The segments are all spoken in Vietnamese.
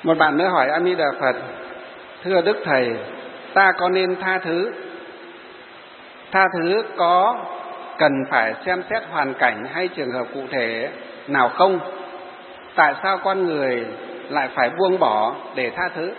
Một bạn nữa hỏi A Di Đà Phật: thưa Đức Thầy, ta có nên tha thứ? Tha thứ có cần phải xem xét hoàn cảnh hay trường hợp cụ thể nào không? Tại sao con người lại phải buông bỏ để tha thứ?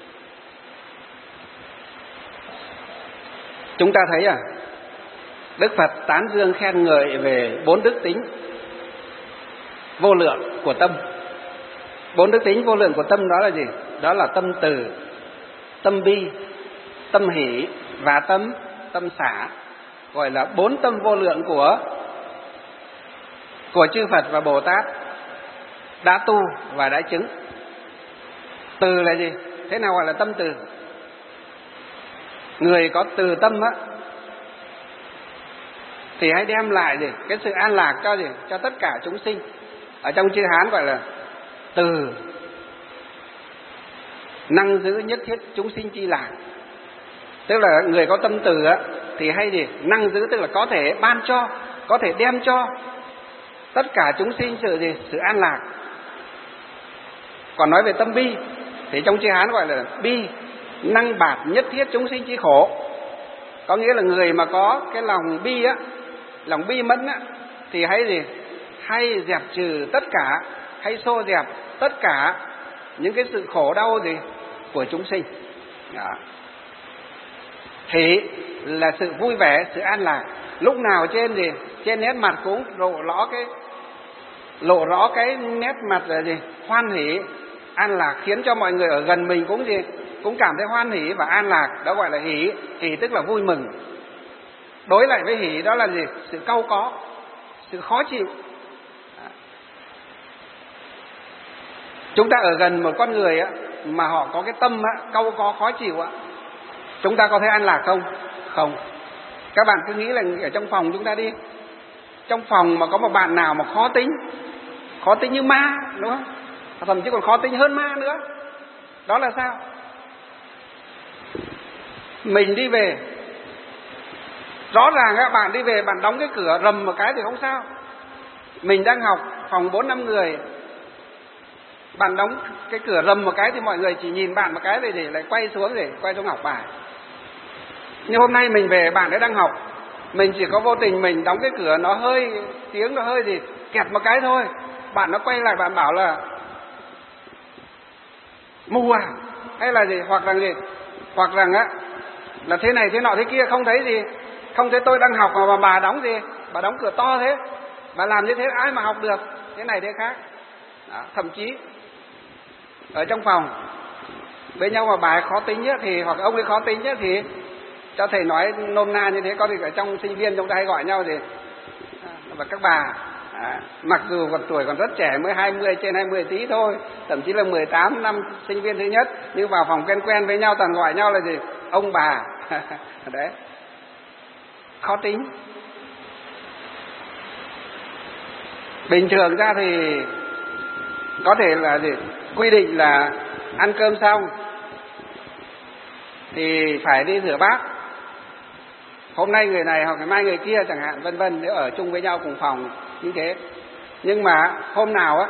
Chúng ta thấy Đức Phật tán dương khen ngợi về 4 đức tính vô lượng của tâm. 4 đức tính vô lượng của tâm đó là gì? Đó là tâm từ, tâm bi, tâm hỷ và tâm xả. Gọi là 4 tâm vô lượng của chư Phật và Bồ Tát đã tu và đã chứng. Từ là gì? Thế nào gọi là tâm từ? Người có từ tâm thì hãy đem lại cái sự an lạc cho tất cả chúng sinh. Ở trong chữ Hán gọi là từ năng giữ nhất thiết chúng sinh chi lạc. Tức là người có tâm từ thì hay năng giữ, tức là có thể ban cho, có thể đem cho tất cả chúng sinh sự an lạc. Còn nói về tâm bi thì trong chữ Hán gọi là bi năng bạt nhất thiết chúng sinh chi khổ. Có nghĩa là người mà có cái lòng bi lòng bi mẫn thì hay dẹp trừ tất cả, hay xô dẹp tất cả những cái sự khổ đau của chúng sinh. Đó. Thì là sự vui vẻ, sự an lạc. Lúc nào trên nét mặt cũng lộ rõ cái nét mặt là hoan hỷ, an lạc, khiến cho mọi người ở gần mình cũng cảm thấy hoan hỷ và an lạc. Đó gọi là hỷ. Hỷ tức là vui mừng. Đối lại với hỷ đó là sự cau có, sự khó chịu. Chúng ta ở gần một con người mà họ có cái tâm cau có, khó chịu chúng ta có thấy an lạc không? Không. Các bạn cứ nghĩ là ở trong phòng chúng ta đi, trong phòng mà có một bạn nào mà khó tính như ma, đúng không? Thậm chí còn khó tính hơn ma nữa. Đó là sao? Mình đi về, rõ ràng bạn đi về, bạn đóng cái cửa rầm một cái thì không sao. Mình đang học phòng 4-5 người, bạn đóng cái cửa rầm một cái thì mọi người chỉ nhìn bạn một cái để lại quay xuống học bài. Nhưng hôm nay mình về, bạn ấy đang học, mình chỉ có vô tình mình đóng cái cửa, tiếng nó hơi kẹt một cái thôi, bạn nó quay lại, bạn bảo là mù hay là hoặc rằng là thế này thế nọ thế kia, không thấy tôi đang học mà bà bà đóng cửa to thế, bà làm như thế ai mà học được, thế này thế khác. Đó, thậm chí ở trong phòng với nhau mà bà ấy khó tính thì, hoặc ông ấy khó tính thì cho thầy nói nôm na như thế, có thì ở trong sinh viên chúng ta hay gọi nhau và các bà mặc dù tuổi còn rất trẻ, mới 20, trên 20 tí thôi, thậm chí là 18 năm sinh viên thứ nhất, nhưng vào phòng quen với nhau toàn gọi nhau là ông bà. Đấy, khó tính. Bình thường ra thì có thể là quy định là ăn cơm xong thì phải đi rửa bát, hôm nay người này hoặc ngày mai người kia chẳng hạn, vân vân, nếu ở chung với nhau cùng phòng như thế. Nhưng mà hôm nào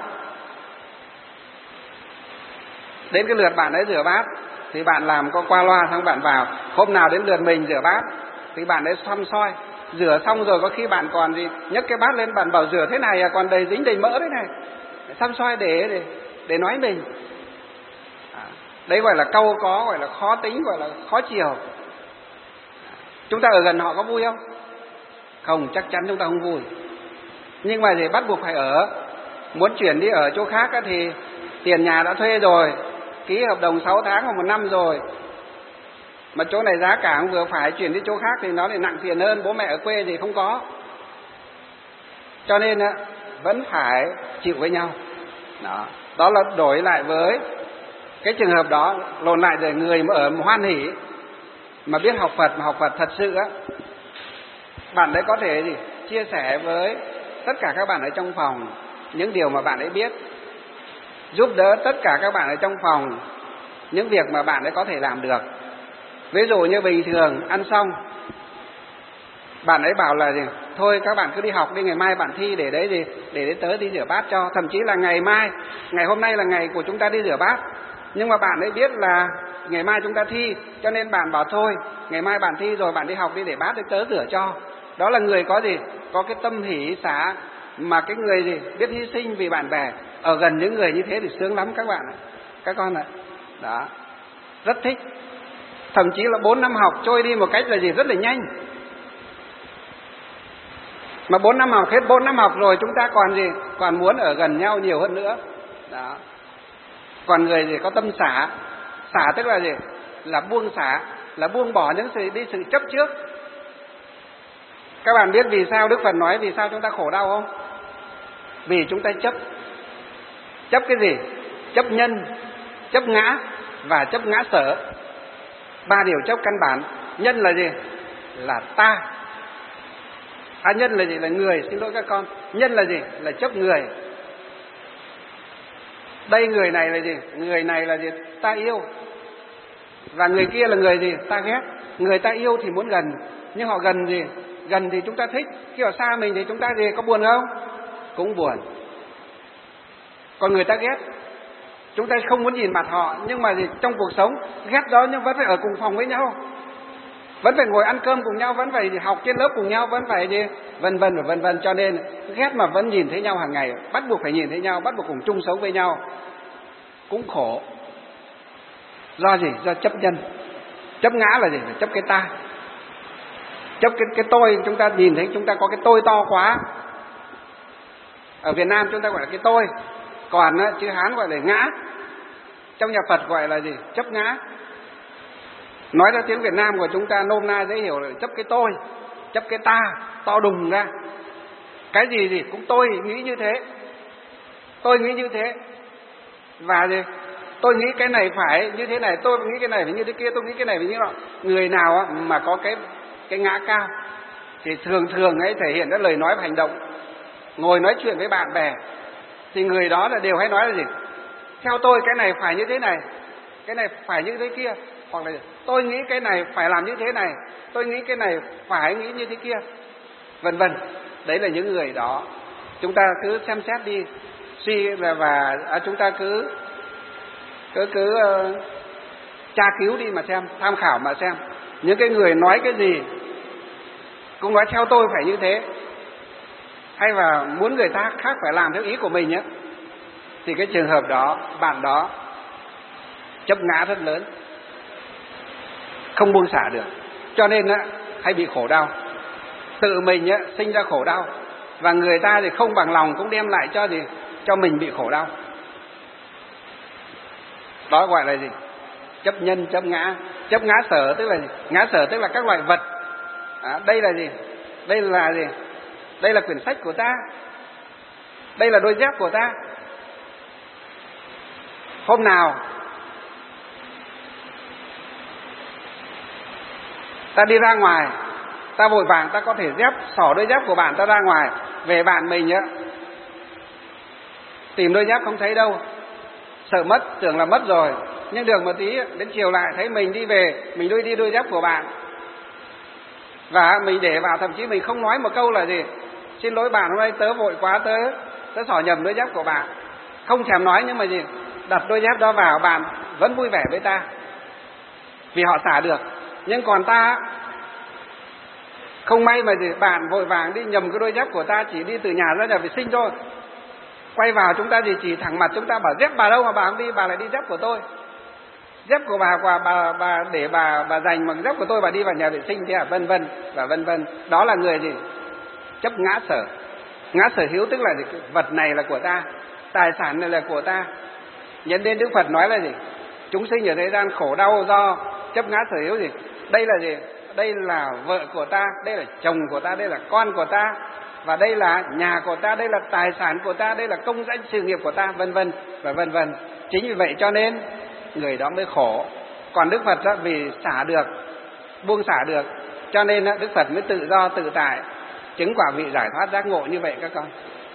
đến cái lượt bạn ấy rửa bát thì bạn làm có qua loa, xong bạn vào. Hôm nào đến lượt mình rửa bát thì bạn ấy xăm soi, rửa xong rồi có khi bạn còn nhấc cái bát lên, bạn bảo rửa thế này còn đầy dính đầy mỡ thế này, xăm soi để nói mình. Đấy gọi là cau có, gọi là khó tính, gọi là khó chiều. Chúng ta ở gần họ có vui không? Không, chắc chắn chúng ta không vui. Nhưng mà bắt buộc phải ở. Muốn chuyển đi ở chỗ khác thì tiền nhà đã thuê rồi, ký hợp đồng 6 tháng hoặc 1 năm rồi, mà chỗ này giá cả cũng vừa phải, chuyển đi chỗ khác thì nó lại nặng tiền hơn, bố mẹ ở quê thì không có. Cho nên vẫn phải chịu với nhau. Đó là đổi lại với cái trường hợp đó, lộn lại để người mà ở hoan hỷ, mà biết học Phật, mà học Phật thật sự bạn đấy có thể chia sẻ với tất cả các bạn ở trong phòng những điều mà bạn ấy biết, giúp đỡ tất cả các bạn ở trong phòng những việc mà bạn ấy có thể làm được. Ví dụ như bình thường ăn xong, bạn ấy bảo là thôi các bạn cứ đi học đi, ngày mai bạn thi, để tớ đi rửa bát cho. Thậm chí là ngày hôm nay là ngày của chúng ta đi rửa bát, Nhưng mà bạn ấy biết là ngày mai chúng ta thi, cho nên bạn bảo thôi, ngày mai bạn thi rồi bạn đi học đi để bác ấy tớ rửa cho. Đó là người có gì? Có cái tâm hỷ xả, mà cái người gì? Biết hy sinh vì bạn bè. Ở gần những người như thế thì sướng lắm các bạn ạ, các con ạ. Đó, rất thích. Thậm chí là 4 năm học trôi đi một cách là gì? Rất là nhanh. Mà 4 năm học, hết 4 năm học rồi chúng ta còn gì? Còn muốn ở gần nhau nhiều hơn nữa. Đó. Còn người gì có tâm xả. Xả tức là gì? Là buông xả, là buông bỏ những sự chấp trước. Các bạn biết vì sao Đức Phật nói vì sao chúng ta khổ đau không? Vì chúng ta chấp. Chấp cái gì? Chấp nhân, chấp ngã và chấp ngã sở. 3 điều chấp căn bản. Nhân là gì? Là ta. Nhân là gì? Là người, xin lỗi các con. Nhân là gì? Là chấp người. Đây người này là gì? Người này là gì? Ta yêu. Và người kia là người gì? Ta ghét. Người ta yêu thì muốn gần, nhưng họ gần gì? Gần thì chúng ta thích. Khi họ xa mình thì chúng ta gì? Có buồn không? Cũng buồn. Còn người ta ghét, chúng ta không muốn nhìn mặt họ, nhưng mà gì? Trong cuộc sống ghét đó nhưng vẫn phải ở cùng phòng với nhau, vẫn phải ngồi ăn cơm cùng nhau, vẫn phải học trên lớp cùng nhau, vẫn phải gì? Vân vân và vân vân. Cho nên ghét mà vẫn nhìn thấy nhau hàng ngày, bắt buộc phải nhìn thấy nhau, bắt buộc cùng chung sống với nhau, cũng khổ. Do gì? Do chấp nhân. Chấp ngã là gì? Là chấp cái ta. Chấp cái tôi. Chúng ta nhìn thấy chúng ta có cái tôi to quá. Ở Việt Nam chúng ta gọi là cái tôi, còn chữ Hán gọi là ngã. Trong nhà Phật gọi là gì? Chấp ngã. Nói ra tiếng Việt Nam của chúng ta nôm na dễ hiểu là chấp cái tôi, chấp cái ta to đùng ra. Cái gì cũng tôi nghĩ như thế, tôi nghĩ như thế. Và gì? Tôi nghĩ cái này phải như thế này, tôi nghĩ cái này phải như thế kia, tôi nghĩ cái này phải như thế nọ. Người nào mà có cái ngã cao thì thường ấy thể hiện các lời nói và hành động. Ngồi nói chuyện với bạn bè thì người đó là đều hay nói là gì? Theo tôi cái này phải như thế này, cái này phải như thế kia. Hoặc là tôi nghĩ cái này phải làm như thế này, tôi nghĩ cái này phải nghĩ như thế kia, vân vân. Đấy là những người đó. Chúng ta cứ xem xét đi, suy và chúng ta cứ tra cứu đi mà xem, tham khảo mà xem. Những cái người nói cái gì cũng nói theo tôi phải như thế, hay là muốn người ta khác phải làm theo ý của mình nhé, thì cái trường hợp đó, bạn đó chấp ngã rất lớn, không buông xả được. Cho nên hay bị khổ đau. Tự mình sinh ra khổ đau, và người ta thì không bằng lòng cũng đem lại cho gì? Cho mình bị khổ đau. Đó gọi là gì? Chấp nhân, chấp ngã. Chấp ngã sở tức là gì? Ngã sở tức là các loại vật. Đây là gì? Đây là gì? Đây là quyển sách của ta, đây là đôi dép của ta. Hôm nào ta đi ra ngoài, ta vội vàng ta có thể xỏ đôi dép của bạn ta ra ngoài, về bạn mình tìm đôi dép không thấy đâu, sợ mất, tưởng là mất rồi, nhưng được một tí đến chiều lại thấy mình đi về, mình đi đôi dép của bạn, và mình để vào, thậm chí mình không nói một câu là gì? Xin lỗi bạn, hôm nay tớ vội quá, tớ xỏ nhầm đôi dép của bạn. Không thèm nói, nhưng mà gì? Đặt đôi dép đó vào, bạn vẫn vui vẻ với ta, vì họ xả được. Nhưng còn ta không may mà gì? Bạn vội vàng đi nhầm cái đôi dép của ta, chỉ đi từ nhà ra nhà vệ sinh thôi, quay vào chúng ta chỉ thẳng mặt chúng ta bảo dép bà đâu mà bà không đi, bà lại đi dép của tôi. Dép của bà để bà dành, bằng dép của tôi bà đi vào nhà vệ sinh thế à, vân vân và vân vân. Đó là người gì? Chấp ngã sở. Ngã sở hữu tức là gì? Vật này là của ta, tài sản này là của ta. Nhân đến Đức Phật nói là gì? Chúng sinh ở thế gian khổ đau do chấp ngã sở hữu gì? Đây là gì? Đây là vợ của ta, đây là chồng của ta, đây là con của ta, và đây là nhà của ta, đây là tài sản của ta, đây là công danh sự nghiệp của ta, vân vân và vân vân. Chính vì vậy cho nên người đó mới khổ. Còn Đức Phật vì xả được, buông xả được, cho nên Đức Phật mới tự do tự tại, chứng quả vị giải thoát giác ngộ như vậy các con.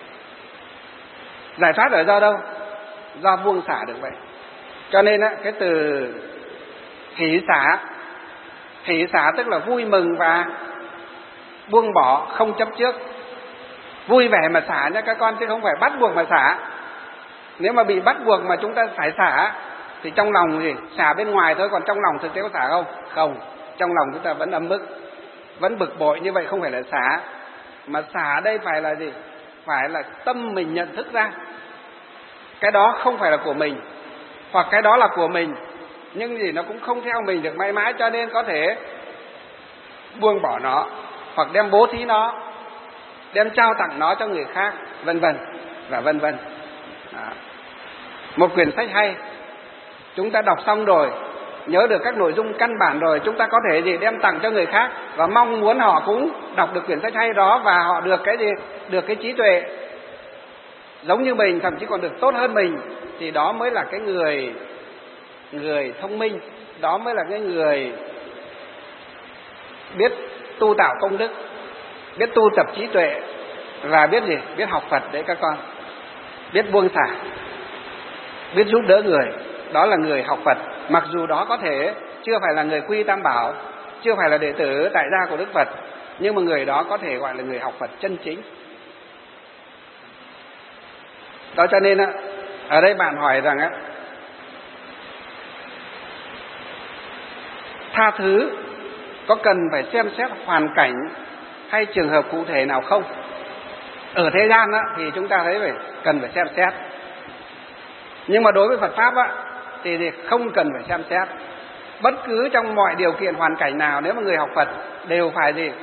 Giải thoát ở do đâu? Do buông xả được vậy. Cho nên cái từ hỷ xả tức là vui mừng và buông bỏ, không chấp trước. Vui vẻ mà xả nha các con, chứ không phải bắt buộc mà xả. Nếu mà bị bắt buộc mà chúng ta phải xả thì trong lòng gì xả bên ngoài thôi, còn trong lòng thực tế có xả không? Không, trong lòng chúng ta vẫn ấm ức, vẫn bực bội, như vậy không phải là xả. Mà xả đây phải là gì? Phải là tâm mình nhận thức ra cái đó không phải là của mình, hoặc cái đó là của mình nhưng gì nó cũng không theo mình được mãi mãi, cho nên có thể buông bỏ nó, hoặc đem bố thí nó, đem trao tặng nó cho người khác, vân vân và vân vân. Một quyển sách hay, chúng ta đọc xong rồi, nhớ được các nội dung căn bản rồi, chúng ta có thể gì đem tặng cho người khác và mong muốn họ cũng đọc được quyển sách hay đó và họ được cái gì? Được cái trí tuệ giống như mình, thậm chí còn được tốt hơn mình, thì đó mới là cái người thông minh, đó mới là cái người biết tu tạo công đức, biết tu tập trí tuệ và biết gì? Biết học Phật đấy các con, biết buông xả, biết giúp đỡ người, đó là người học Phật. Mặc dù đó có thể chưa phải là người quy Tam Bảo, chưa phải là đệ tử tại gia của Đức Phật, nhưng mà người đó có thể gọi là người học Phật chân chính. Đó cho nên ở đây bạn hỏi rằng tha thứ có cần phải xem xét hoàn cảnh hay trường hợp cụ thể nào không? Ở thế gian thì chúng ta thấy cần phải xem xét, nhưng mà đối với Phật pháp thì không cần phải xem xét. Bất cứ trong mọi điều kiện hoàn cảnh nào, nếu mà người học Phật đều phải gì?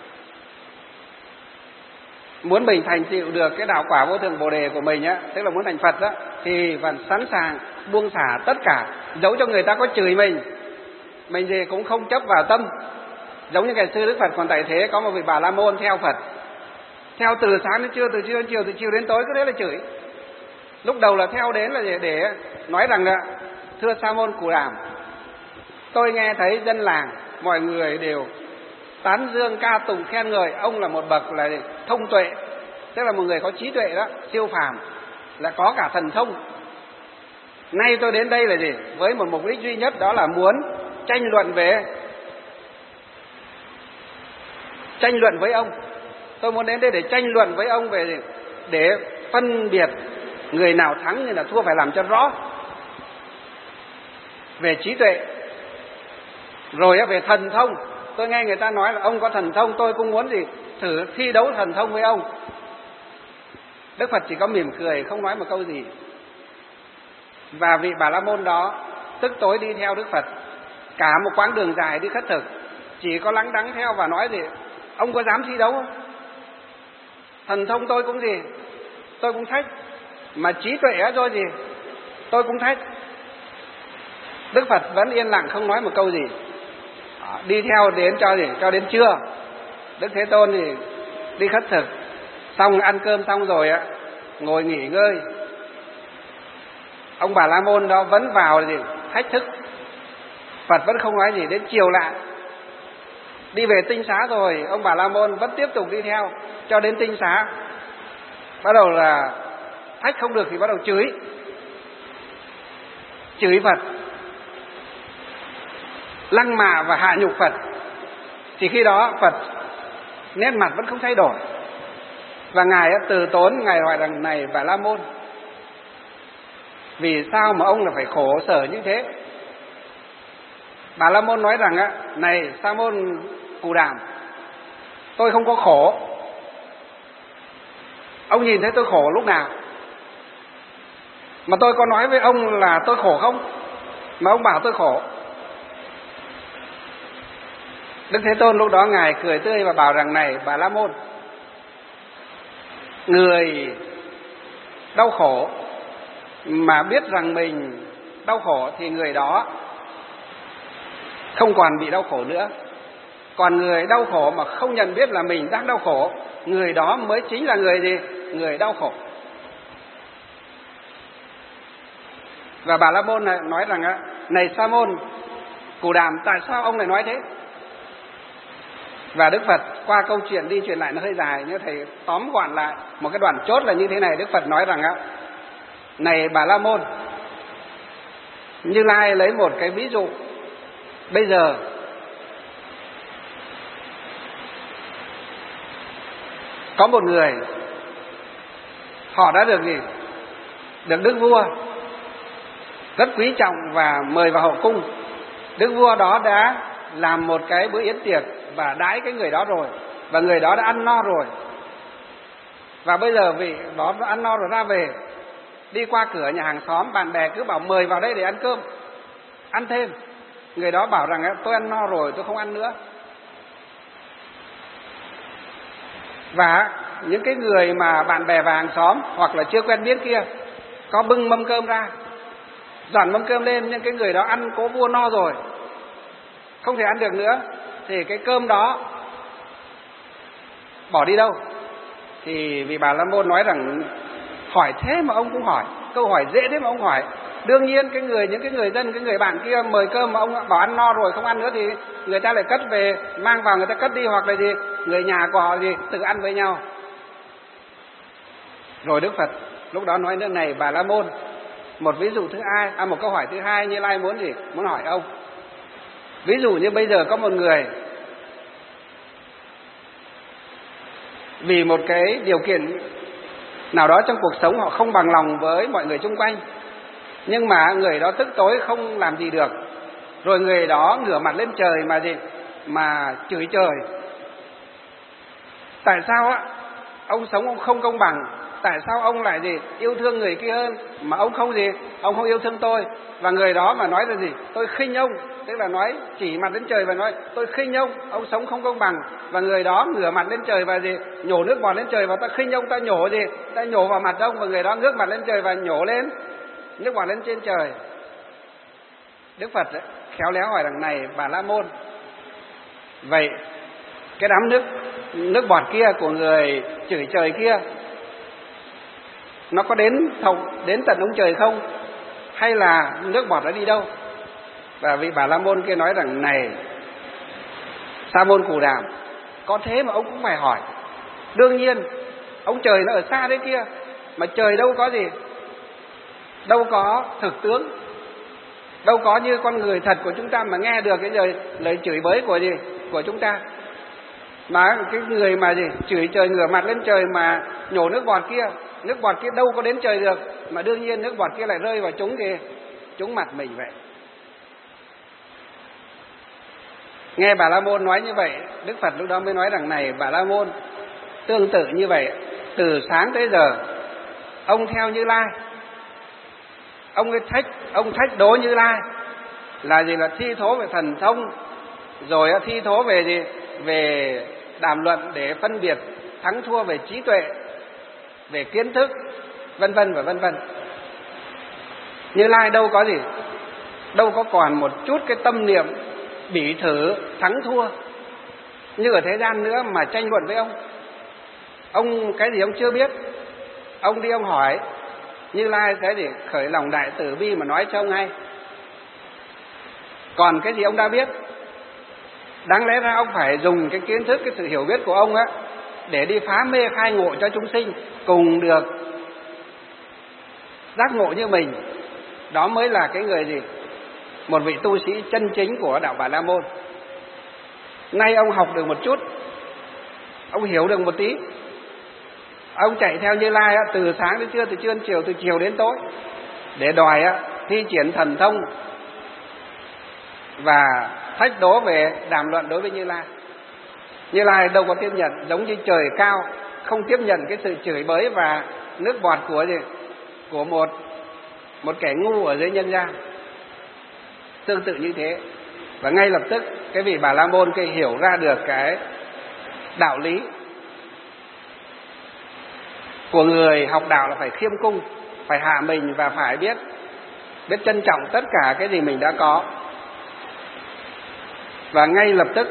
Muốn mình thành tựu được cái đạo quả vô thượng Bồ đề của mình tức là muốn thành Phật thì vẫn sẵn sàng buông xả tất cả, dẫu cho người ta có chửi mình gì cũng không chấp vào tâm. Giống như ngày xưa Đức Phật còn tại thế, có một vị Bà La Môn theo Phật, theo từ sáng đến trưa, từ trưa đến chiều, từ chiều đến tối, cứ thế là chửi. Lúc đầu là theo đến là để nói rằng là thưa Sa môn Cù Đàm, tôi nghe thấy dân làng mọi người đều tán dương ca tụng khen ngợi ông là một bậc là thông tuệ, tức là một người có trí tuệ đó, siêu phàm, là có cả thần thông. Nay tôi đến đây là gì? Với một mục đích duy nhất, đó là muốn tranh luận với ông. Tôi muốn đến đây để tranh luận với ông về để phân biệt người nào thắng, người nào thua, phải làm cho rõ về trí tuệ. Rồi về thần thông, tôi nghe người ta nói là ông có thần thông, tôi cũng muốn gì thử thi đấu thần thông với ông. Đức Phật chỉ có mỉm cười, không nói một câu gì. Và vị Bà La Môn đó tức tối đi theo Đức Phật cả một quãng đường dài đi khất thực, chỉ có lắng đắng theo và nói gì: ông có dám thi đấu không? Thần thông tôi cũng gì, tôi cũng thách, mà trí tuệ rồi gì, tôi cũng thách. Đức Phật vẫn yên lặng không nói một câu gì. Đi theo đến cho đến trưa, Đức Thế Tôn thì đi khất thực xong, ăn cơm xong rồi ngồi nghỉ ngơi. Ông Bà La Môn đó vẫn vào thách thức. Phật vẫn không nói gì. Đến chiều lại đi về tinh xá rồi, ông Bà La Môn vẫn tiếp tục đi theo cho đến tinh xá. Bắt đầu là thách không được thì bắt đầu chửi Phật, lăng mạ và hạ nhục Phật. Thì khi đó Phật nét mặt vẫn không thay đổi, và Ngài từ tốn, Ngài hỏi rằng: này Bà La Môn, vì sao mà ông là phải khổ sở như thế? Bà La Môn nói rằng này Sa môn Cù Đàm, tôi không có khổ. Ông nhìn thấy tôi khổ lúc nào? Mà tôi có nói với ông là tôi khổ không? Mà ông bảo tôi khổ. Đức Thế Tôn lúc đó Ngài cười tươi và bảo rằng: này Bà La Môn, người đau khổ mà biết rằng mình đau khổ thì người đó không còn bị đau khổ nữa. Còn người đau khổ mà không nhận biết là mình đang đau khổ, người đó mới chính là người gì? Người đau khổ. Và Bà La Môn nói rằng: này Sa môn Cù Đàm, tại sao ông lại nói thế? Và Đức Phật qua câu chuyện đi chuyện lại nó hơi dài, nhưng thầy tóm gọn lại một cái đoạn chốt là như thế này. Đức Phật nói rằng: này Bà La Môn, Như Lai lấy một cái ví dụ. Bây giờ có một người, họ đã được gì? Được đức vua, rất quý trọng và mời vào hậu cung. Đức vua đó đã làm một cái bữa yến tiệc và đãi cái người đó rồi, và người đó đã ăn no rồi. Và bây giờ vị đó đã ăn no rồi ra về, đi qua cửa nhà hàng xóm, bạn bè cứ bảo mời vào đây để ăn cơm, ăn thêm. Người đó bảo rằng tôi ăn no rồi, tôi không ăn nữa. Và những cái người mà bạn bè và hàng xóm hoặc là chưa quen biết kia có bưng mâm cơm ra, dọn mâm cơm lên, nhưng cái người đó ăn cố vua no rồi, không thể ăn được nữa, thì cái cơm đó bỏ đi đâu? Thì vị Bà La Môn nói rằng hỏi thế mà ông cũng hỏi, câu hỏi dễ thế mà ông hỏi. Đương nhiên những cái người dân, cái người bạn kia mời cơm mà ông bảo ăn no rồi không ăn nữa thì người ta lại cất về, mang vào người ta cất đi, hoặc là gì người nhà của họ gì tự ăn với nhau. Rồi Đức Phật lúc đó nói nước này, Bà La Môn, một ví dụ thứ hai, một câu hỏi thứ hai Như Lai muốn gì? Muốn hỏi ông. Ví dụ như bây giờ có một người vì một cái điều kiện nào đó trong cuộc sống họ không bằng lòng với mọi người xung quanh, nhưng mà người đó tức tối không làm gì được, rồi người đó ngửa mặt lên trời mà gì? Mà chửi trời. Tại sao ông sống ông không công bằng? Tại sao ông lại gì? Yêu thương người kia hơn mà ông không gì? Ông không yêu thương tôi. Và người đó mà nói là gì? Tôi khinh ông, tức là nói chỉ mặt lên trời và nói tôi khinh ông sống không công bằng. Và người đó ngửa mặt lên trời và gì? Nhổ nước bọt lên trời và ta khinh ông, ta nhổ gì? Ta nhổ vào mặt ông, và người đó ngước mặt lên trời và nhổ lên nước bọt lên trên trời. Đức Phật ấy, khéo léo hỏi rằng này Bà La Môn, vậy cái đám nước bọt kia của người chửi trời kia nó có đến tận ông trời không, hay là nước bọt đã đi đâu? Và vị Bà La Môn kia nói rằng này Sa môn Cù Đàm, có thế mà ông cũng phải hỏi. Đương nhiên ông trời nó ở xa đấy kia, mà trời đâu có gì, đâu có thực tướng, đâu có như con người thật của chúng ta mà nghe được cái lời chửi bới của chúng ta. Mà cái người mà gì chửi trời ngửa mặt lên trời mà nhổ nước bọt kia đâu có đến trời được, mà đương nhiên nước bọt kia lại rơi vào chúng mặt mình vậy. Nghe Bà La Môn nói như vậy, Đức Phật lúc đó mới nói rằng này Bà La Môn, tương tự như vậy, từ sáng tới giờ ông theo Như Lai, ông thách đố Như Lai là gì? Là thi thố về thần thông, rồi thi thố về gì? Về đàm luận để phân biệt thắng thua, về trí tuệ, về kiến thức, vân vân và vân vân. Như Lai đâu có gì, đâu có còn một chút cái tâm niệm bỉ thử thắng thua như ở thế gian nữa mà tranh luận với ông. Ông cái gì ông chưa biết, ông đi ông hỏi, Như Lai cái gì khởi lòng đại từ bi mà nói cho ông hay. Còn cái gì ông đã biết, đáng lẽ ra ông phải dùng cái kiến thức, cái sự hiểu biết của ông để đi phá mê khai ngộ cho chúng sinh cùng được giác ngộ như mình. Đó mới là cái người gì? Một vị tu sĩ chân chính của đạo Bà La Môn. Nay ông học được một chút, ông hiểu được một tí, ông chạy theo Như Lai từ sáng đến trưa, từ trưa đến chiều, từ chiều đến tối, để đòi thi triển thần thông và thách đố về đàm luận đối với Như Lai. Như Lai đâu có tiếp nhận, giống như trời cao không tiếp nhận cái sự chửi bới và nước bọt của một kẻ ngu ở dưới nhân gian. Tương tự như thế. Và ngay lập tức cái vị Bà La Môn kia hiểu ra được cái đạo lý của người học đạo là phải khiêm cung, phải hạ mình và phải biết trân trọng tất cả cái gì mình đã có. Và ngay lập tức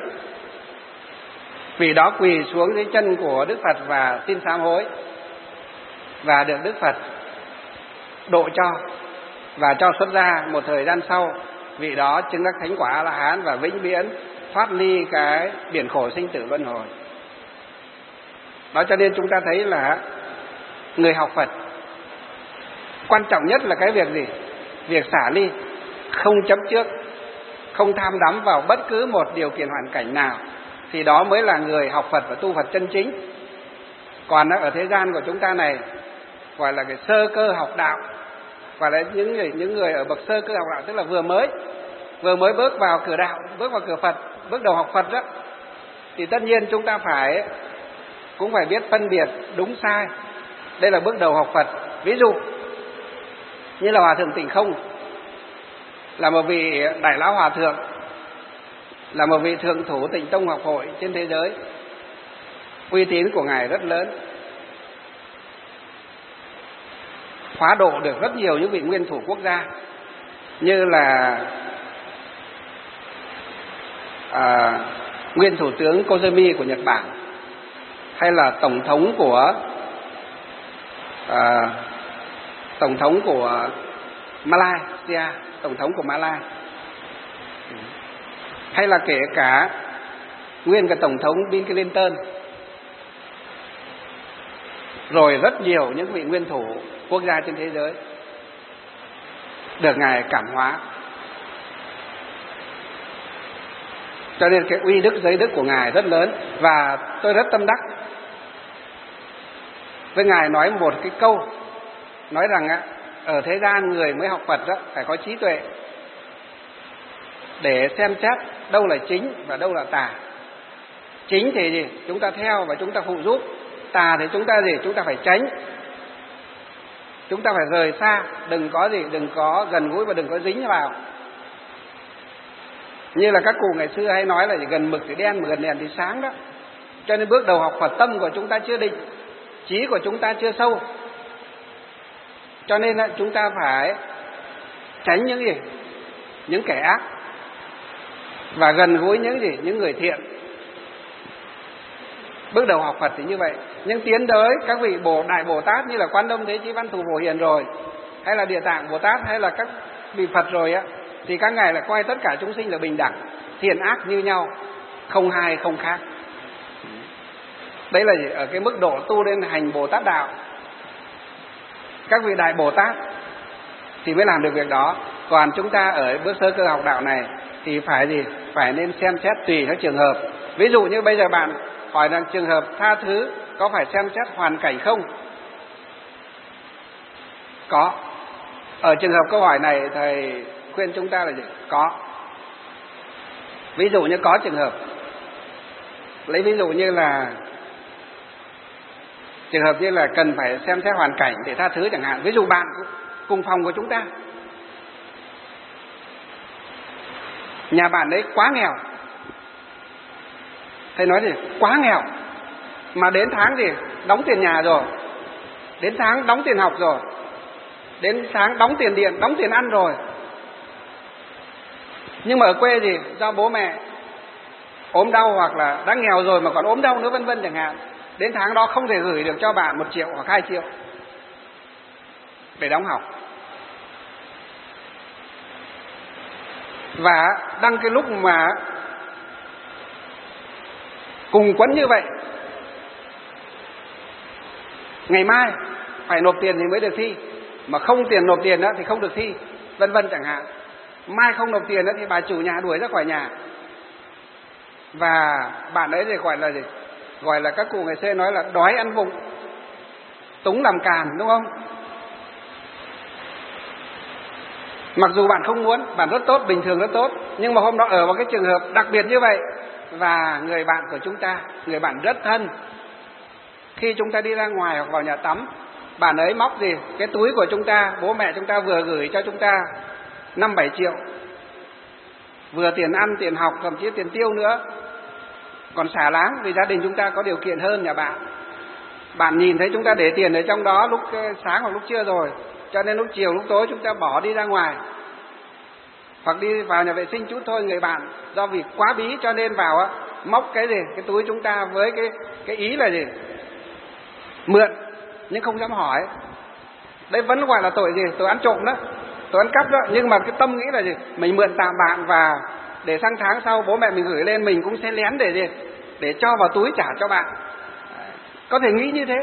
vì đó quỳ xuống dưới chân của Đức Phật và xin sám hối, và được Đức Phật độ cho và cho xuất gia. Một thời gian sau, vị đó chứng đắc thánh quả A La Hán và vĩnh viễn thoát ly cái biển khổ sinh tử luân hồi. Đó cho nên chúng ta thấy là người học Phật quan trọng nhất là cái việc gì? Việc xả ly, không chấp trước, không tham đắm vào bất cứ một điều kiện hoàn cảnh nào, thì đó mới là người học Phật và tu Phật chân chính. Còn ở thế gian của chúng ta này gọi là cái sơ cơ học đạo, Và là những người ở bậc sơ cơ học đạo, tức là vừa mới bước vào cửa đạo, bước vào cửa Phật, bước đầu học Phật đó, thì tất nhiên chúng ta cũng phải biết phân biệt đúng sai. Đây là bước đầu học Phật. Ví dụ như là Hòa thượng Tịnh Không, là một vị đại lão hòa thượng, là một vị thượng thủ Tịnh Tông học hội trên thế giới, uy tín của ngài rất lớn, hóa độ được rất nhiều những vị nguyên thủ quốc gia, như là nguyên thủ tướng Koizumi của Nhật Bản, hay là tổng thống của Malaysia, tổng thống của Malai, hay là kể cả nguyên cả tổng thống Bill Clinton, rồi rất nhiều những vị nguyên thủ quốc gia trên thế giới được ngài cảm hóa. Cho nên cái uy đức giới đức của ngài rất lớn. Và tôi rất tâm đắc với ngài nói một cái câu, nói rằng ở thế gian người mới học Phật đó phải có trí tuệ để xem xét đâu là chính và đâu là tà. Chính thì gì? Chúng ta theo và chúng ta phụ giúp. Tà thì chúng ta phải tránh. Chúng ta phải rời xa, đừng có gần gũi và đừng có dính vào. Như là các cụ ngày xưa hay nói là gần mực thì đen mà gần đèn thì sáng đó. Cho nên bước đầu học Phật, tâm của chúng ta chưa định, trí của chúng ta chưa sâu. Cho nên chúng ta phải tránh những kẻ ác và gần gũi những người thiện. Bước đầu học Phật thì như vậy. Nhưng tiến tới các vị Đại Bồ Tát như là Quan Đông Thế Chí Văn Thù Phổ Hiền rồi, hay là Địa Tạng Bồ Tát, hay là các vị Phật rồi thì các ngài là coi tất cả chúng sinh là bình đẳng, thiện ác như nhau, không hai không khác. Đấy là ở cái mức độ tu đến hành Bồ Tát đạo. Các vị Đại Bồ Tát thì mới làm được việc đó. Còn chúng ta ở bước sơ cơ học đạo này thì phải nên xem xét tùy các trường hợp. Ví dụ như bây giờ bạn hỏi rằng trường hợp tha thứ có phải xem xét hoàn cảnh không? Có. Ở trường hợp câu hỏi này thầy khuyên chúng ta là gì? Có. Ví dụ như có trường hợp, lấy ví dụ như là trường hợp như là cần phải xem xét hoàn cảnh để tha thứ chẳng hạn. Ví dụ bạn cùng phòng của chúng ta, nhà bạn đấy quá nghèo, thầy nói gì? Quá nghèo, mà đến tháng thì đóng tiền nhà rồi, đến tháng đóng tiền học rồi, đến tháng đóng tiền điện, đóng tiền ăn rồi. Nhưng mà ở quê thì do bố mẹ ốm đau hoặc là đã nghèo rồi mà còn ốm đau nữa vân vân chẳng hạn. Đến tháng đó không thể gửi được cho bạn 1 triệu hoặc 2 triệu để đóng học. Và đang cái lúc mà cùng quấn như vậy, ngày mai phải nộp tiền thì mới được thi, mà không tiền nộp tiền đó thì không được thi, vân vân chẳng hạn. Mai không nộp tiền đó thì bà chủ nhà đuổi ra khỏi nhà. Và bạn ấy thì gọi là gì? Gọi là các cụ ngày xưa nói là đói ăn vụng, túng làm càn, đúng không? Mặc dù bạn không muốn, bạn rất tốt, bình thường rất tốt, nhưng mà hôm đó ở một cái trường hợp đặc biệt như vậy, và người bạn của chúng ta, người bạn rất thân, khi chúng ta đi ra ngoài hoặc vào nhà tắm, bạn ấy móc gì? Cái túi của chúng ta, bố mẹ chúng ta vừa gửi cho chúng ta 5-7 triệu, vừa tiền ăn, tiền học, thậm chí tiền tiêu nữa, còn xả láng vì gia đình chúng ta có điều kiện hơn nhà bạn. Bạn nhìn thấy chúng ta để tiền ở trong đó lúc sáng hoặc lúc trưa rồi, cho nên lúc chiều lúc tối chúng ta bỏ đi ra ngoài hoặc đi vào nhà vệ sinh chút thôi. Người bạn do vì quá bí cho nên vào móc cái gì? Cái túi chúng ta với cái ý là gì? Mượn nhưng không dám hỏi. Đấy vẫn gọi là tội gì? Tội ăn trộm đó, tội ăn cắp đó. Nhưng mà cái tâm nghĩ là gì? Mình mượn tạm bạn và để sang tháng sau bố mẹ mình gửi lên mình cũng sẽ lén để gì? Để cho vào túi trả cho bạn. Có thể nghĩ như thế.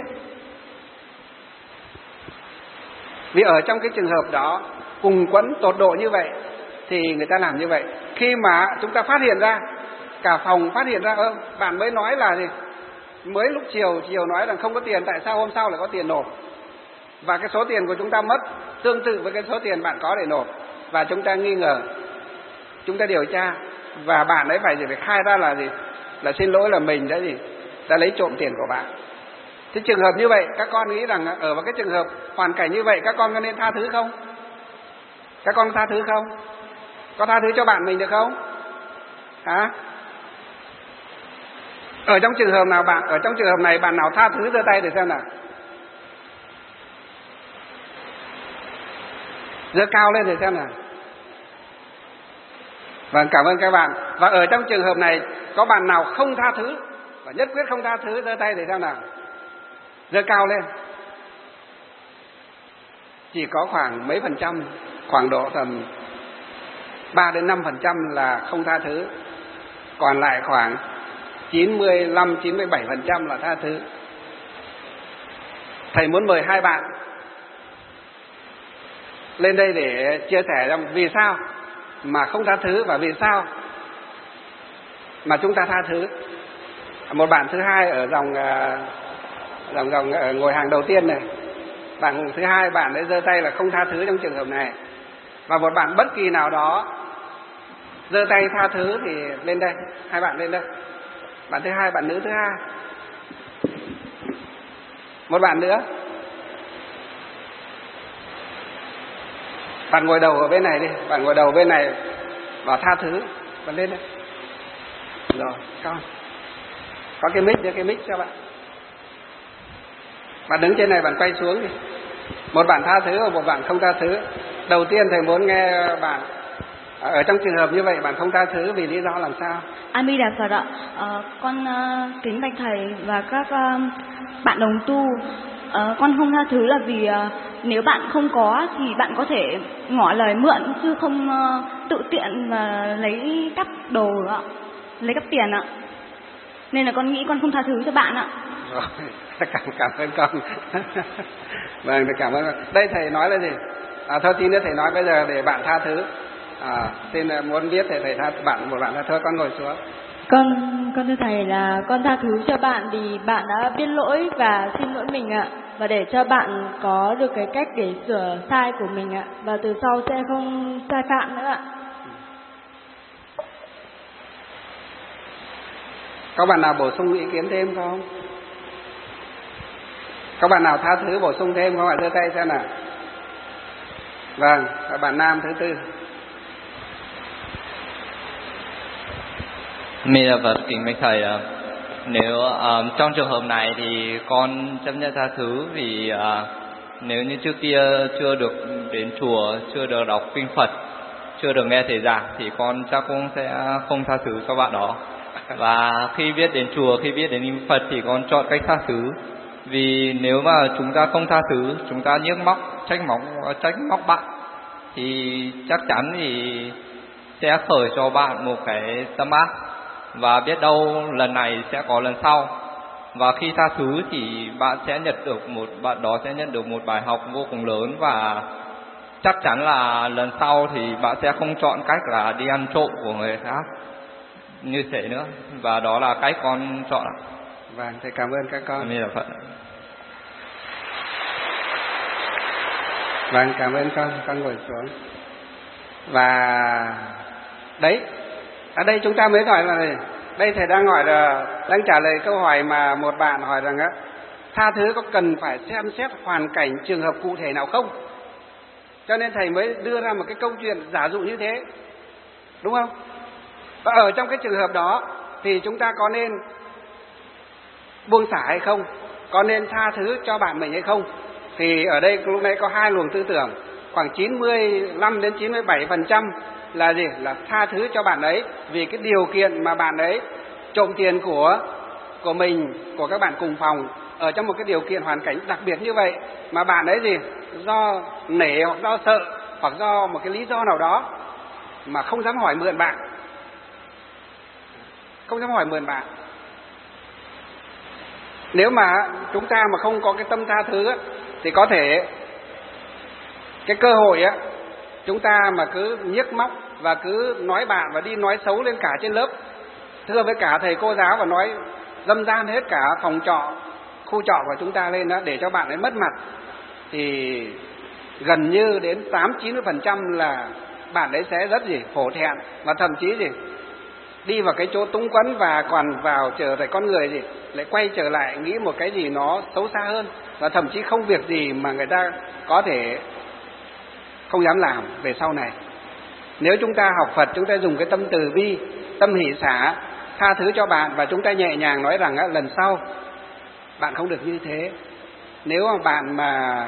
Vì ở trong cái trường hợp đó cùng quẫn tột độ như vậy thì người ta làm như vậy. Khi mà chúng ta phát hiện ra, cả phòng phát hiện ra, bạn mới nói là gì? Mới lúc chiều nói rằng không có tiền, tại sao hôm sau lại có tiền nộp? và cái số tiền của chúng ta mất tương tự với cái số tiền bạn có để nộp, và chúng ta nghi ngờ, chúng ta điều tra, và bạn ấy phải khai ra là gì? Là xin lỗi, là mình đã lấy trộm tiền của bạn. Thế trường hợp như vậy, các con nghĩ rằng ở vào cái trường hợp hoàn cảnh như vậy, các con có nên tha thứ không? Các con tha thứ không? Có tha thứ cho bạn mình được không? Hả? Ở trong trường hợp này bạn nào tha thứ giơ tay để xem nào. Giơ cao lên để xem nào. Vâng, cảm ơn các bạn. Và ở trong trường hợp này có bạn nào không tha thứ và nhất quyết không tha thứ, giơ tay để xem nào. Giơ cao lên. Chỉ có khoảng mấy phần trăm, khoảng độ tầm 3 đến 5% là không tha thứ. Còn lại khoảng 95-97% là tha thứ. Thầy muốn mời hai bạn lên đây để chia sẻ rằng vì sao mà không tha thứ và vì sao mà chúng ta tha thứ. Một bạn thứ hai ở dòng ngồi hàng đầu tiên này, bạn thứ hai, bạn ấy giơ tay là không tha thứ trong trường hợp này, và một bạn bất kỳ nào đó giơ tay tha thứ thì lên đây, hai bạn lên đây. Bạn thứ hai, bạn nữ thứ hai. Một bạn nữa. Bạn ngồi đầu ở bên này đi, bạn ngồi đầu bên này và tha thứ, bạn lên đây. Rồi, con. Có cái mic cho bạn. Bạn đứng trên này, bạn quay xuống đi. Một bạn tha thứ và một bạn không tha thứ. Đầu tiên thầy muốn nghe bạn ở trong trường hợp như vậy bạn không tha thứ vì lý do làm sao? A Di Đà Phật ạ. Con kính bạch thầy và các bạn đồng tu. Con không tha thứ là vì nếu bạn không có thì bạn có thể ngỏ lời mượn, chứ không tự tiện và lấy cắp đồ ạ, lấy cắp tiền ạ. Nên là con nghĩ con không tha thứ cho bạn ạ. Rồi, cảm ơn con. Vâng, cảm ơn con. Đây thầy nói là gì? Thôi tí nữa thầy nói bây giờ để bạn tha thứ. Xin muốn biết thì thầy tha một bạn tha thứ, con ngồi xuống. Con thưa thầy là con tha thứ cho bạn vì bạn đã biết lỗi và xin lỗi mình ạ, và để cho bạn có được cái cách để sửa sai của mình ạ, và từ sau sẽ không sai phạm nữa ạ. Có bạn nào bổ sung ý kiến thêm không? Có bạn nào tha thứ bổ sung thêm không ạ? Giơ tay xem nào. Vâng, bạn nam thứ tư. Mình là Phật, kính bạch thầy. Nếu trong trường hợp này thì con chấp nhận tha thứ vì nếu như trước kia chưa được đến chùa, chưa được đọc kinh Phật, chưa được nghe thầy giảng thì con chắc cũng sẽ không tha thứ cho bạn đó. Và khi biết đến chùa, khi biết đến kinh Phật thì con chọn cách tha thứ. Vì nếu mà chúng ta không tha thứ, chúng ta nhức móc, trách móc bạn thì chắc chắn thì sẽ khởi cho bạn một cái tâm ác, và biết đâu lần này sẽ có lần sau. Và khi tha thứ thì bạn đó sẽ nhận được một bài học vô cùng lớn, và chắc chắn là lần sau thì bạn sẽ không chọn cách là đi ăn trộm của người khác như thế nữa. Và đó là cách con chọn. Vâng, thầy cảm ơn các con. Như là Phật. Vâng, cảm ơn con ngồi xuống. Và đấy, ở đây chúng ta mới hỏi là gì? Đây thầy đang trả lời câu hỏi mà một bạn hỏi rằng tha thứ có cần phải xem xét hoàn cảnh trường hợp cụ thể nào không? Cho nên thầy mới đưa ra một cái câu chuyện giả dụ như thế, đúng không? Và ở trong cái trường hợp đó thì chúng ta có nên buông xả hay không? Có nên tha thứ cho bạn mình hay không? Thì ở đây lúc nãy có hai luồng tư tưởng, khoảng 95 đến 97% là gì? Là tha thứ cho bạn ấy vì cái điều kiện mà bạn ấy trộm tiền của mình, của các bạn cùng phòng, ở trong một cái điều kiện hoàn cảnh đặc biệt như vậy mà bạn ấy gì? Do nể hoặc do sợ hoặc do một cái lý do nào đó mà không dám hỏi mượn bạn. Không dám hỏi mượn bạn. Nếu mà chúng ta mà không có cái tâm tha thứ thì có thể cái cơ hội chúng ta mà cứ nhiếc móc và cứ nói bạn và đi nói xấu lên cả trên lớp, thưa với cả thầy cô giáo và nói dâm gian hết cả phòng trọ, khu trọ của chúng ta lên đó để cho bạn ấy mất mặt. thì gần như đến 80-90% là bạn ấy sẽ rất hổ thẹn, và thậm chí đi vào cái chỗ túng quẫn và còn vào trở thành con người lại quay trở lại nghĩ một cái gì nó xấu xa hơn, và thậm chí không việc gì mà người ta có thể không dám làm về sau này. Nếu chúng ta học Phật, chúng ta dùng cái tâm từ bi, tâm hỷ xả, tha thứ cho bạn, và chúng ta nhẹ nhàng nói rằng lần sau bạn không được như thế. Nếu mà bạn mà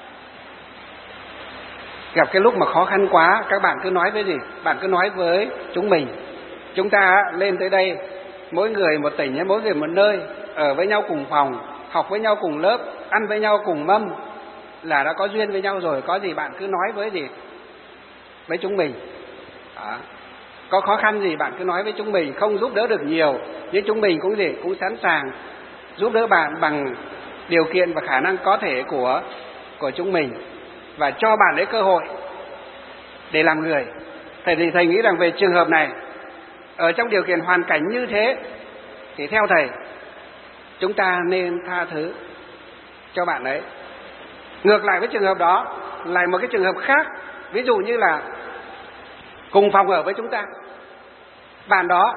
gặp cái lúc mà khó khăn quá, các bạn cứ nói với bạn cứ nói với chúng mình. Chúng ta lên tới đây, mỗi người một tỉnh, mỗi người một nơi, ở với nhau cùng phòng, học với nhau cùng lớp, ăn với nhau cùng mâm, là đã có duyên với nhau rồi. Có gì bạn cứ nói với chúng mình. Đó. Có khó khăn gì bạn cứ nói với chúng mình. Không giúp đỡ được nhiều, nhưng chúng mình cũng sẵn sàng giúp đỡ bạn bằng điều kiện và khả năng có thể của chúng mình, và cho bạn ấy cơ hội để làm người. Thầy nghĩ rằng về trường hợp này, ở trong điều kiện hoàn cảnh như thế, thì theo thầy, chúng ta nên tha thứ cho bạn ấy. Ngược lại với trường hợp đó, lại một cái trường hợp khác, ví dụ như là cùng phòng ở với chúng ta, bạn đó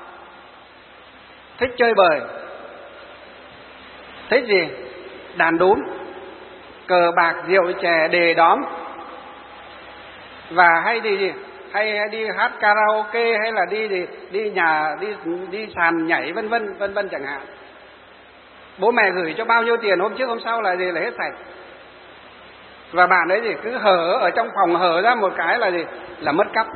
thích chơi bời, thích đàn đúm, cờ bạc, rượu chè, đề đóm, và hay hay đi hát karaoke, hay là đi sàn nhảy vân vân chẳng hạn. Bố mẹ gửi cho bao nhiêu tiền, hôm trước hôm sau là hết sạch. Và bạn ấy cứ hở ở trong phòng, hở ra một cái là mất cắp.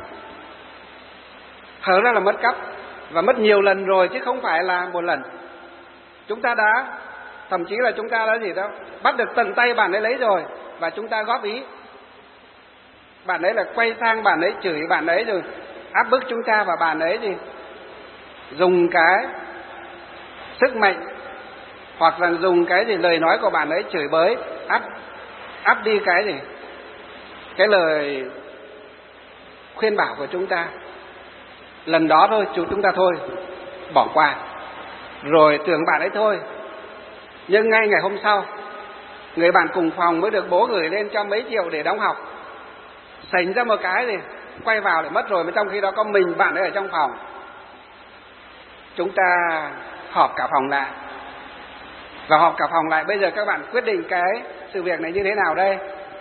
Hở ra là mất cắp, và mất nhiều lần rồi chứ không phải là một lần. Chúng ta thậm chí là chúng ta đã bắt được tận tay bạn ấy lấy rồi, và chúng ta góp ý. Bạn ấy là quay sang, bạn ấy chửi bạn ấy rồi áp bức chúng ta, và bạn ấy dùng cái sức mạnh, hoặc là dùng cái lời nói của bạn ấy chửi bới, áp đi cái lời khuyên bảo của chúng ta. Lần đó thôi, chúng ta thôi bỏ qua, rồi tưởng bạn ấy thôi. Nhưng ngay ngày hôm sau, người bạn cùng phòng mới được bố gửi lên cho mấy triệu để đóng học, sành ra một cái quay vào lại mất rồi, mà trong khi đó có mình bạn ấy ở trong phòng. Chúng ta họp cả phòng lại, và họp cả phòng lại, bây giờ các bạn quyết định cái sự việc này như thế nào đây?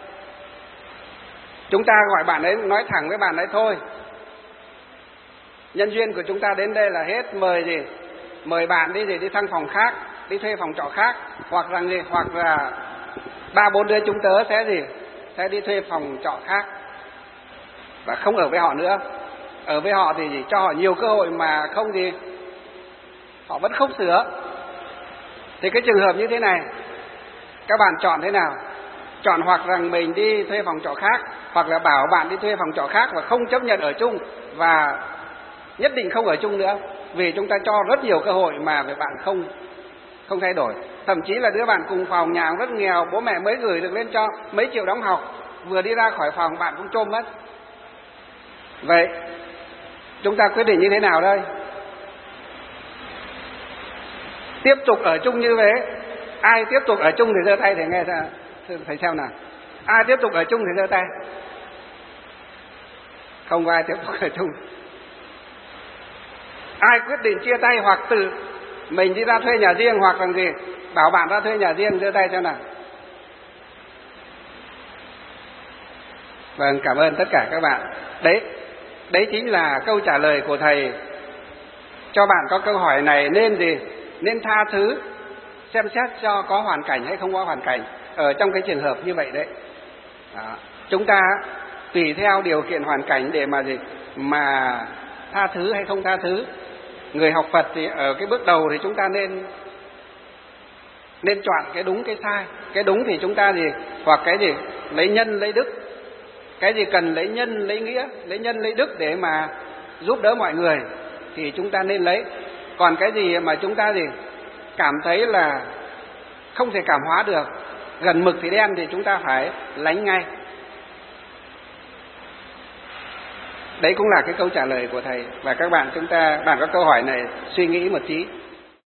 Chúng ta gọi bạn ấy, nói thẳng với bạn ấy thôi, nhân duyên của chúng ta đến đây là hết, mời bạn đi sang phòng khác, đi thuê phòng trọ khác, hoặc là 3-4 đứa chúng tớ sẽ đi thuê phòng trọ khác, và không ở với họ nữa. Ở với họ thì cho họ nhiều cơ hội, mà không họ vẫn không sửa. Thì cái trường hợp như thế này, các bạn chọn thế nào? Chọn hoặc rằng mình đi thuê phòng trọ khác, hoặc là bảo bạn đi thuê phòng trọ khác và không chấp nhận ở chung, và nhất định không ở chung nữa, vì chúng ta cho rất nhiều cơ hội mà bạn không thay đổi. Thậm chí là đứa bạn cùng phòng, nhà rất nghèo, bố mẹ mới gửi được lên cho mấy triệu đóng học, vừa đi ra khỏi phòng bạn cũng chôm mất. Vậy chúng ta quyết định như thế nào đây? Tiếp tục ở chung như thế. Ai tiếp tục ở chung thì giơ tay để nghe thầy xem nào. Ai tiếp tục ở chung thì giơ tay. Không có ai tiếp tục ở chung. Ai quyết định chia tay, hoặc tự mình đi ra thuê nhà riêng, hoặc là bảo bạn ra thuê nhà riêng, giơ tay cho nào. Vâng, cảm ơn tất cả các bạn. Đấy chính là câu trả lời của thầy cho bạn có câu hỏi này. Nên tha thứ, xem xét cho có hoàn cảnh hay không có hoàn cảnh ở trong cái trường hợp như vậy đấy. Đó. Chúng ta tùy theo điều kiện hoàn cảnh để mà tha thứ hay không tha thứ. Người học Phật thì ở cái bước đầu thì chúng ta nên chọn cái đúng cái sai. Cái đúng thì chúng ta hoặc cái lấy nhân lấy đức, cái gì cần lấy nhân lấy nghĩa, lấy nhân lấy đức để mà giúp đỡ mọi người thì chúng ta nên lấy. Còn cái gì mà chúng ta cảm thấy là không thể cảm hóa được, gần mực thì đen, thì chúng ta phải lánh ngay. Đấy cũng là cái câu trả lời của thầy. Và các bạn, bạn có câu hỏi này suy nghĩ một tí.